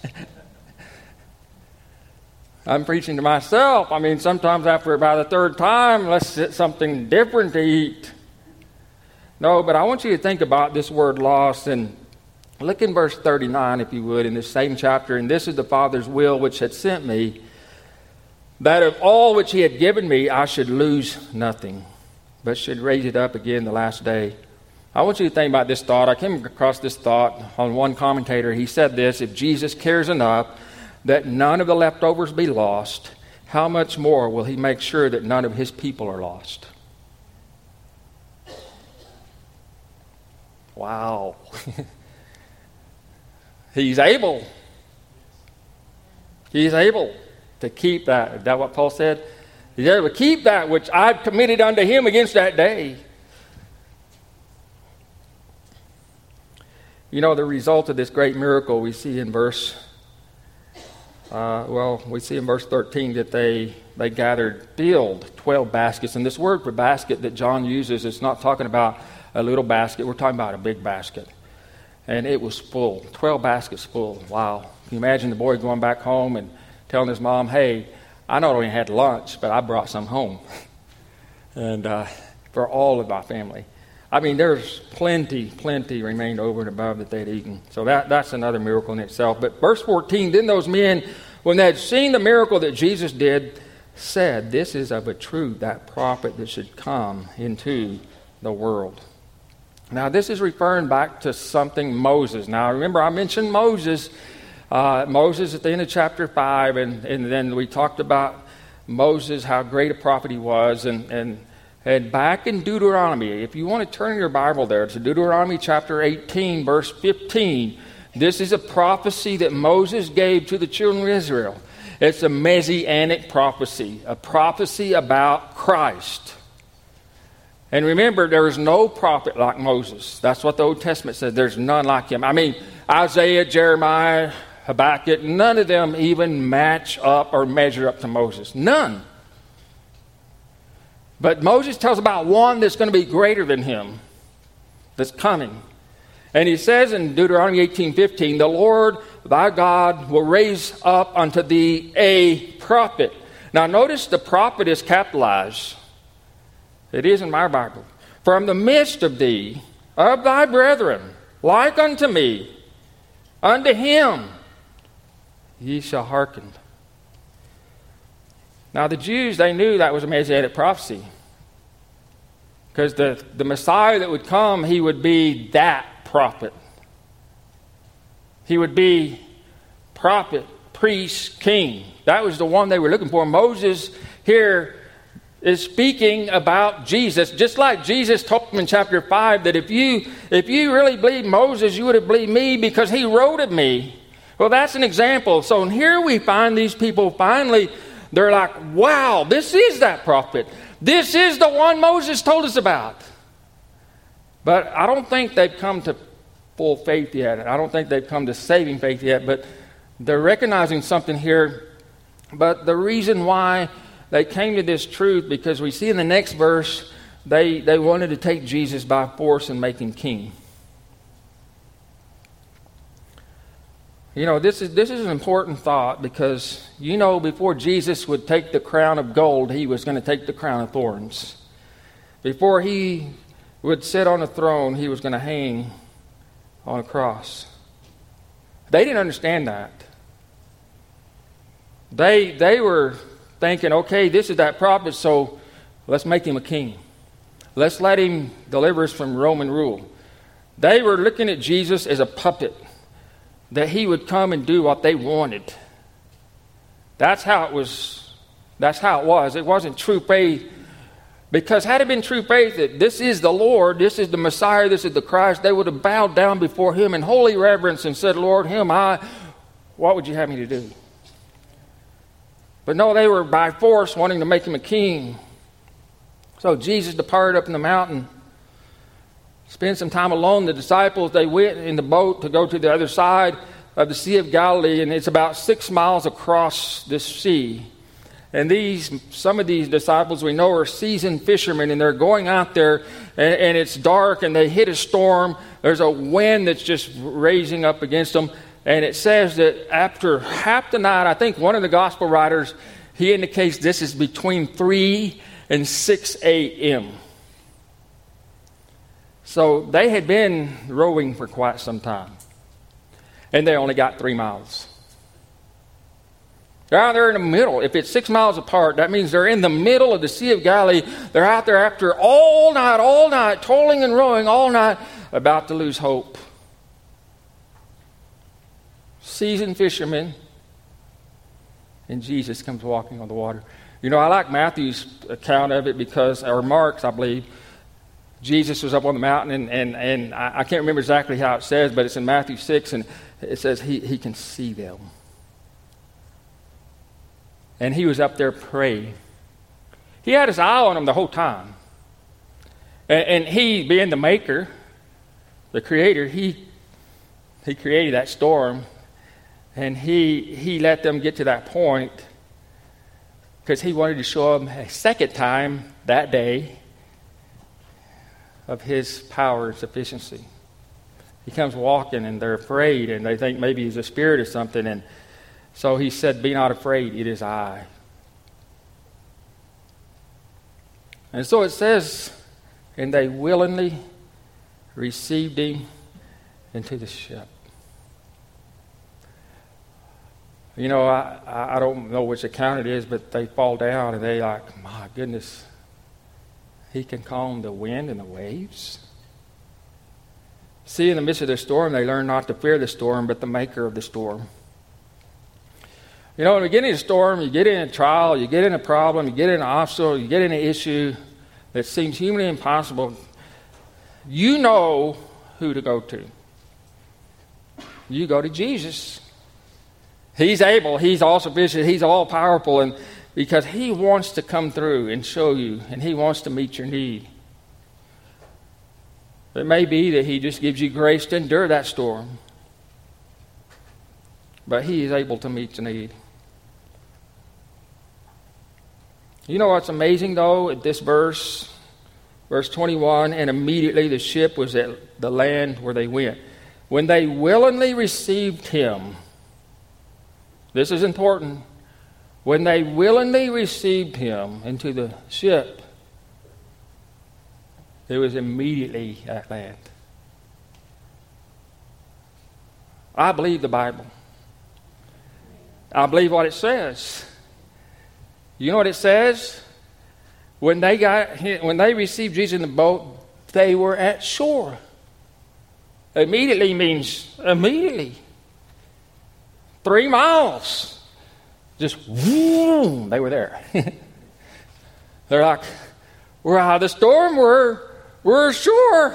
I'm preaching to myself. I mean, sometimes after about the third time, let's get something different to eat. No, but I want you to think about this word lost, and look in verse thirty-nine, if you would, in this same chapter. And this is the Father's will which had sent me, that of all which he had given me, I should lose nothing, but should raise it up again the last day. I want you to think about this thought. I came across this thought on one commentator. He said this: if Jesus cares enough that none of the leftovers be lost, how much more will he make sure that none of his people are lost? Wow. He's able. He's able to keep that. Is that what Paul said? He's able to keep that which I've committed unto him against that day. You know, the result of this great miracle we see in verse, uh, well, we see in verse thirteen that they, they gathered, filled twelve baskets. And this word for basket that John uses, it's not talking about a little basket. We're talking about a big basket. And it was full, twelve baskets full. Wow. Can you imagine the boy going back home and telling his mom, hey, I not only had lunch, but I brought some home. and uh, for all of my family. I mean, there's plenty, plenty remained over and above that they'd eaten. So that, that's another miracle in itself. But verse fourteen, then those men, when they had seen the miracle that Jesus did, said, this is of a truth that prophet that should come into the world. Now, this is referring back to something Moses. Now, remember, I mentioned Moses, uh, Moses at the end of chapter five, and, and then we talked about Moses, how great a prophet he was, and, and, and back in Deuteronomy, if you want to turn your Bible there to Deuteronomy chapter eighteen, verse fifteen, this is a prophecy that Moses gave to the children of Israel. It's a messianic prophecy, a prophecy about Christ. And remember, there is no prophet like Moses. That's what the Old Testament says. There's none like him. I mean, Isaiah, Jeremiah, Habakkuk, none of them even match up or measure up to Moses. None. But Moses tells about one that's going to be greater than him, that's coming. And he says in Deuteronomy eighteen fifteen, the Lord thy God will raise up unto thee a prophet. Now notice the prophet is capitalized. It is in my Bible. From the midst of thee, of thy brethren, like unto me, unto him ye shall hearken. Now the Jews, they knew that was a messianic prophecy. Because the, the Messiah that would come, he would be that prophet. He would be prophet, priest, king. That was the one they were looking for. Moses here is speaking about Jesus, just like Jesus told them in chapter five that if you if you really believe Moses, you would have believed me because he wrote of me. Well, that's an example. So here we find these people finally, they're like, wow, this is that prophet. This is the one Moses told us about. But I don't think they've come to full faith yet. I don't think they've come to saving faith yet, but they're recognizing something here. But the reason why they came to this truth, because we see in the next verse, they, they wanted to take Jesus by force and make him king. You know, this is this is an important thought, because, you know, before Jesus would take the crown of gold, he was going to take the crown of thorns. Before he would sit on a throne, he was going to hang on a cross. They didn't understand that. They they were thinking, okay, this is that prophet, so let's make him a king. Let's let him deliver us from Roman rule. They were looking at Jesus as a puppet, that he would come and do what they wanted. That's how it was. That's how it was. It wasn't true faith. Because had it been true faith that this is the Lord, this is the Messiah, this is the Christ, they would have bowed down before him in holy reverence and said, Lord, him I, what would you have me to do? But no, they were by force wanting to make him a king. So Jesus departed up in the mountain, spent some time alone. The disciples, they went in the boat to go to the other side of the Sea of Galilee, and it's about six miles across this sea. And these, some of these disciples we know are seasoned fishermen, and they're going out there, and, and it's dark, and they hit a storm. There's a wind that's just raising up against them. And it says that after half the night, I think one of the gospel writers, he indicates this is between three and six a.m. So they had been rowing for quite some time. And they only got three miles. They're out there in the middle. If it's six miles apart, that means they're in the middle of the Sea of Galilee. They're out there after all night, all night, toiling and rowing all night, about to lose hope. Seasoned fishermen. And Jesus comes walking on the water. You know, I like Matthew's account of it because, or Mark's, I believe, Jesus was up on the mountain, and, and, and I, I can't remember exactly how it says, but it's in Matthew six, and it says he, he can see them. And he was up there praying. He had his eye on them the whole time. And, and he, being the maker, the creator, he, he created that storm. And he, he let them get to that point because he wanted to show them a second time that day of his power and sufficiency. He comes walking and they're afraid and they think maybe he's a spirit or something. And so he said, "Be not afraid, it is I." And so it says, and they willingly received him into the ship. You know, I, I don't know which account it is, but they fall down and they like, my goodness, he can calm the wind and the waves. See, in the midst of the storm, they learn not to fear the storm, but the maker of the storm. You know, when we get in a storm, you get in a trial, you get in a problem, you get in an obstacle, you get in an issue that seems humanly impossible, you know who to go to. You go to Jesus. He's able, he's all sufficient, he's all powerful, and because he wants to come through and show you, and he wants to meet your need. It may be that he just gives you grace to endure that storm, but he is able to meet the need. You know what's amazing, though, at this verse, verse twenty-one, and immediately the ship was at the land where they went. When they willingly received him, this is important, when they willingly received him into the ship, it was immediately at land. I believe the Bible. I believe what it says. You know what it says? When they got when they received Jesus in the boat, they were at shore. Immediately means immediately. Three miles. Just boom, they were there. They're like, we're out of the storm, we're we're ashore.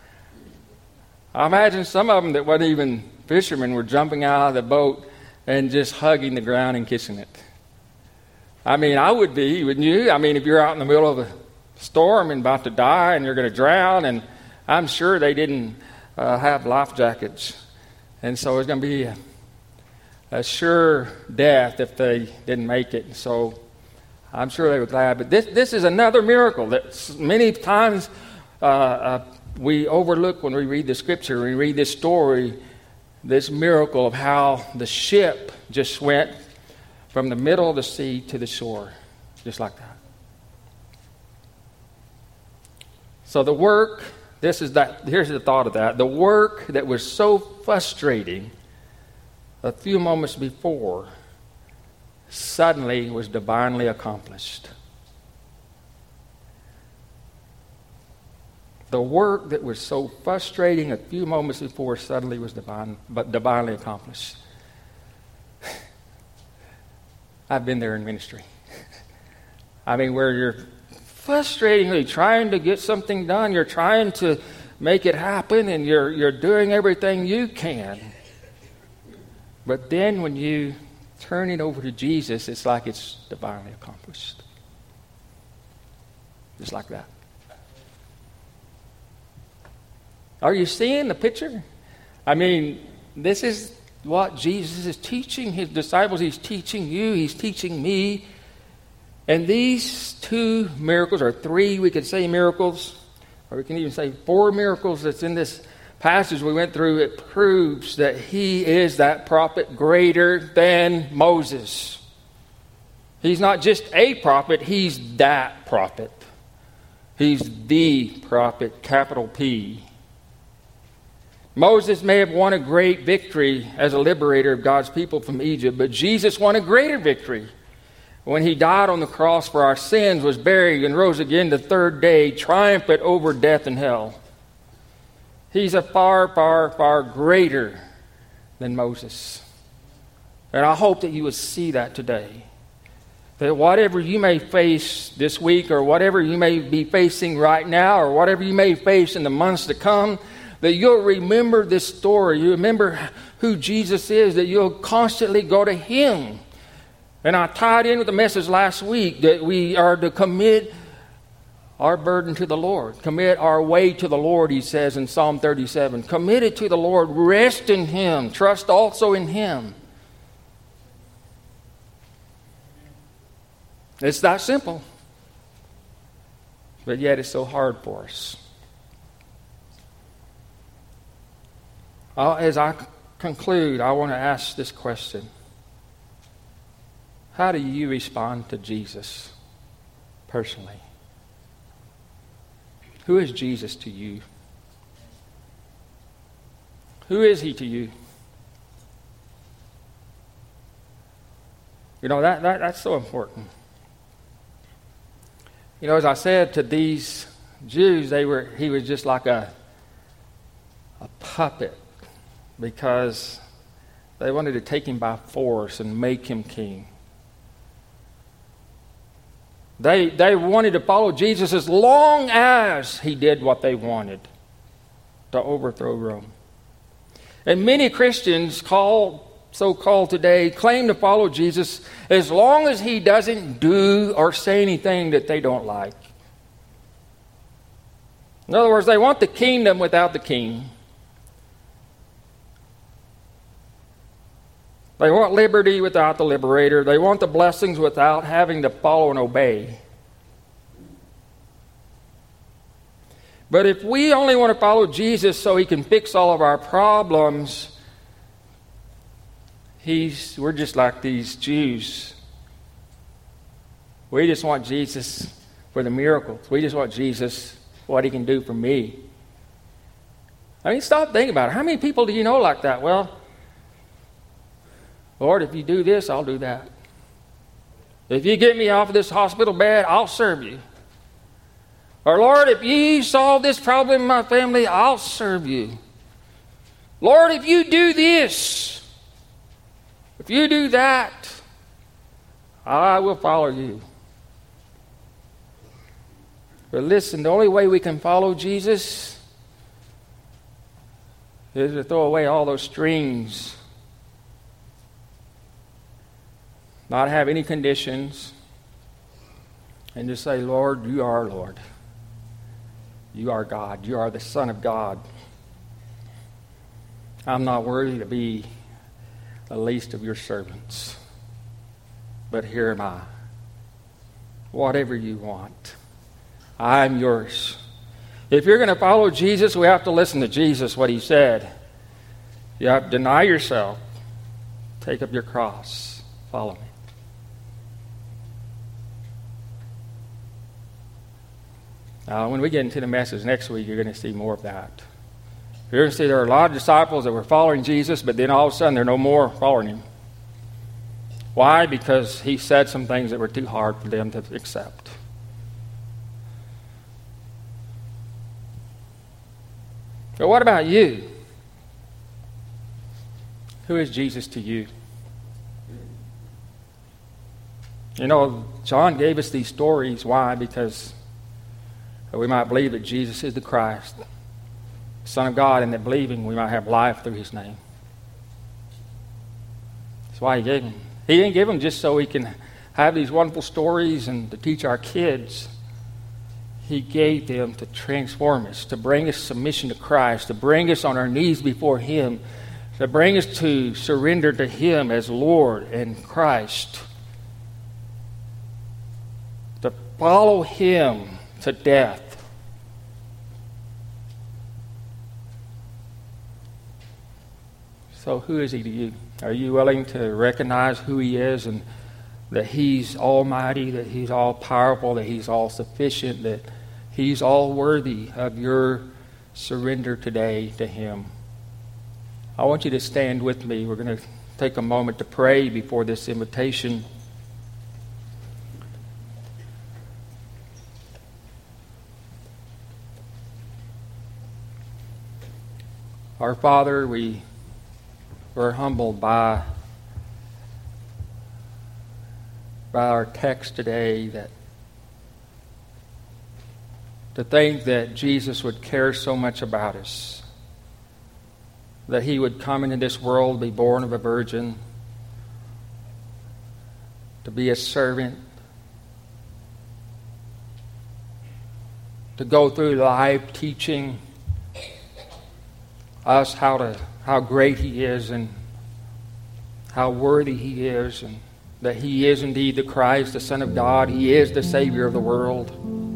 I imagine some of them that weren't even fishermen were jumping out of the boat and just hugging the ground and kissing it. I mean, I would be, wouldn't you? I mean, if you're out in the middle of a storm and about to die and you're going to drown, and I'm sure they didn't uh, have life jackets. And so it's going to be a, a sure death if they didn't make it. So I'm sure they were glad. But this, this is another miracle that many times uh, uh, we overlook when we read the scripture, we read this story, this miracle of how the ship just went from the middle of the sea to the shore, just like that. So the work, this is that. Here's the thought of that. The work that was so frustrating a few moments before suddenly was divinely accomplished. The work that was so frustrating a few moments before suddenly was divine, but divinely accomplished. I've been there in ministry. I mean, where you're frustratingly trying to get something done, you're trying to make it happen, and you're you're doing everything you can. But then when you turn it over to Jesus, it's like it's divinely accomplished. Just like that. Are you seeing the picture? I mean, this is what Jesus is teaching his disciples. He's teaching you. He's teaching me. And these two miracles, or three, we could say miracles, or we can even say four miracles that's in this passage we went through, it proves that he is that prophet greater than Moses. He's not just a prophet, he's that prophet. He's the prophet, capital P. Moses may have won a great victory as a liberator of God's people from Egypt, but Jesus won a greater victory when he died on the cross for our sins, was buried, and rose again the third day, triumphant over death and hell. He's a far, far, far greater than Moses. And I hope that you would see that today. That whatever you may face this week, or whatever you may be facing right now, or whatever you may face in the months to come, that you'll remember this story. You remember who Jesus is, that you'll constantly go to Him. And I tied in with the message last week that we are to commit our burden to the Lord. Commit our way to the Lord, he says in Psalm thirty-seven. Commit it to the Lord. Rest in Him. Trust also in Him. It's that simple. But yet it's so hard for us. Uh, as I c- conclude, I want to ask this question. How do you respond to Jesus personally? Who is Jesus to you? Who is He to you? You know, that, that that's so important. You know, as I said to these Jews, they were he was just like a, a puppet, because they wanted to take Him by force and make Him king. They, they wanted to follow Jesus as long as He did what they wanted, to overthrow Rome. And many Christians, called, so-called today, claim to follow Jesus as long as He doesn't do or say anything that they don't like. In other words, they want the kingdom without the king. They want liberty without the liberator. They want the blessings without having to follow and obey. But if we only want to follow Jesus so He can fix all of our problems, he's, we're just like these Jews. We just want Jesus for the miracles. We just want Jesus, what He can do for me. I mean, stop thinking about it. How many people do you know like that? Well, Lord, if you do this, I'll do that. If you get me off of this hospital bed, I'll serve you. Or, Lord, if you solve this problem in my family, I'll serve you. Lord, if you do this, if you do that, I will follow you. But listen, the only way we can follow Jesus is to throw away all those strings. Not have any conditions, and just say, Lord, you are Lord. You are God. You are the Son of God. I'm not worthy to be the least of your servants, but here am I. Whatever you want, I'm yours. If you're going to follow Jesus, we have to listen to Jesus, what He said. You have to deny yourself, take up your cross, follow me. Uh, when we get into the message next week, you're going to see more of that. You're going to see there are a lot of disciples that were following Jesus, but then all of a sudden they're no more following Him. Why? Because He said some things that were too hard for them to accept. But what about you? Who is Jesus to you? You know, John gave us these stories. Why? Because we might believe that Jesus is the Christ, the Son of God, and that believing we might have life through His name. That's why He gave them. He didn't give them just so we can have these wonderful stories and to teach our kids. He gave them to transform us, to bring us submission to Christ, to bring us on our knees before Him, to bring us to surrender to Him as Lord and Christ, to follow Him to death. So who is He to you? Are you willing to recognize who He is, and that He's almighty, that He's all powerful, that He's all sufficient, that He's all worthy of your surrender today to Him? I want you to stand with me. We're going to take a moment to pray before this invitation. Our Father, we were humbled by, by our text today, that to think that Jesus would care so much about us, that he would come into this world, be born of a virgin, to be a servant, to go through life teaching us how to how great he is and how worthy he is, and that he is indeed the Christ, the Son of God. He is the Savior of the world.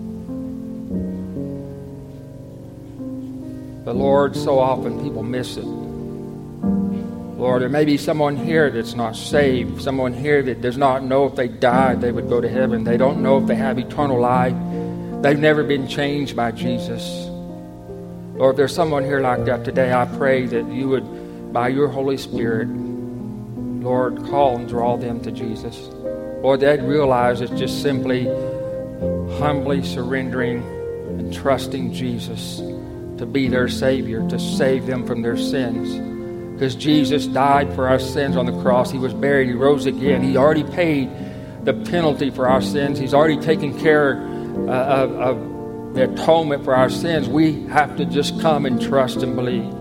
But Lord, so often people miss it. Lord, there may be someone here that's not saved, someone here that does not know if they died they would go to heaven. They don't know if they have eternal life. They've never been changed by Jesus. Lord, if there's someone here like that today, I pray that you would, by your Holy Spirit, Lord, call and draw them to Jesus. Lord, they'd realize it's just simply humbly surrendering and trusting Jesus to be their Savior, to save them from their sins. Because Jesus died for our sins on the cross. He was buried. He rose again. He already paid the penalty for our sins. He's already taken care uh, of, of the atonement for our sins. We have to just come and trust and believe.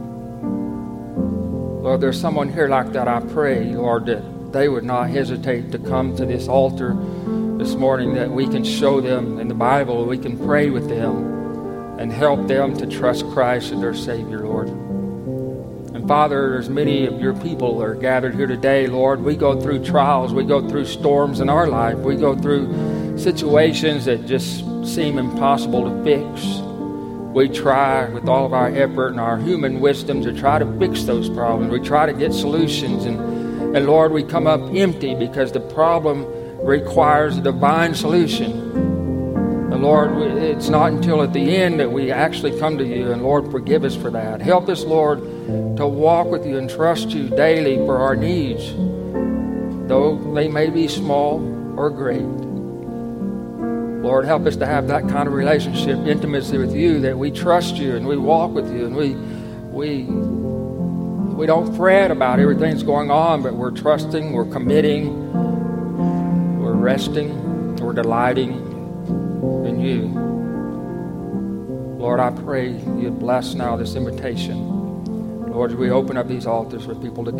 Lord, there's someone here like that. I pray, Lord, that they would not hesitate to come to this altar this morning, that we can show them in the Bible, we can pray with them and help them to trust Christ as their Savior, Lord. And Father, there's many of your people that are gathered here today, Lord. We go through trials. We go through storms in our life. We go through situations that just seem impossible to fix. We try with all of our effort and our human wisdom to try to fix those problems. We try to get solutions. And, and Lord, we come up empty because the problem requires a divine solution. And Lord, it's not until at the end that we actually come to you. And Lord, forgive us for that. Help us, Lord, to walk with you and trust you daily for our needs, though they may be small or great. Lord, help us to have that kind of relationship, intimacy with you, that we trust you and we walk with you, and we we we don't fret about everything that's going on, but we're trusting, we're committing, we're resting, we're delighting in you. Lord, I pray you'd bless now this invitation. Lord, as we open up these altars for people to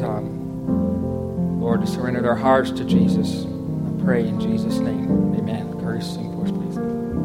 come, Lord, to surrender their hearts to Jesus. I pray in Jesus' name. Amen. Chorus, sing for us.